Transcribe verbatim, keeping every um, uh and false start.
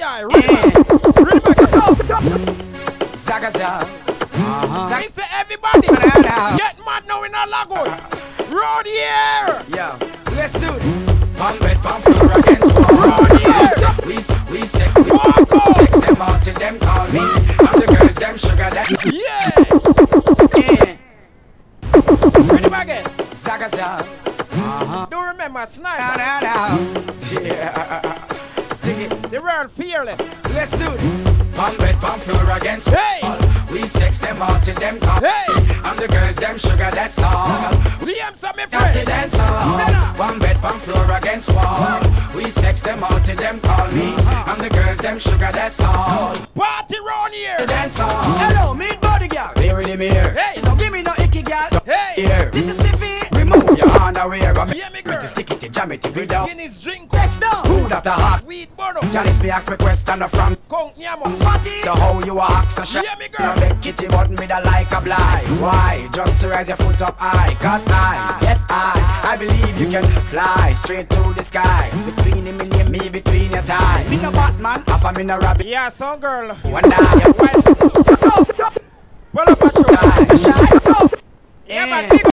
die. Ready back. Zaga Zaga. I say everybody, get mad now in a Lagos. Road here. Yeah, let's do this. Pump it, pump floor against wall. Road here. We say, we say, we say. Text them out till them call me. I'm the girls, them sugar, that. Yeah. Yeah. Ready back again. Zaga Zaga. Uh-huh. Do remember Sniper. Now, now, now. Yeah. Sing it. The world fearless. Let's do this. Pump it, pump floor against Hey. wall. We sex them out till them call. Hey. I'm the girls, them sugar, that's all. Liam, some me Got the friend. dance hall. One bed, one floor against wall. We sex them out till them call me. I'm the girls, them sugar, that's all. Party round here. The dance hall. Hello, meet body girl. Here with him here. Hey. Don't give me no icky girl. Hey. Here. Did you stiffy? Remove your underwear. I'm Yeah, me girl. to stick it, to jam it, to be down. Guinness drink. Text down. Who that a hot? Weed bottle. Janice me ask me question from Kong Nyamo. Fatty. So how you a ask a shot? Yeah, me girl. Now make kitty button me da like a blind. Why? Just to raise your foot up high. Cause I, yes I, I believe you can fly straight to the sky. Between him and me, between your thighs. Me no Batman, half a me no rabbit. Yeah, some girl. One eye. Well, pull up a truck. Die. Shy. Yeah, man, big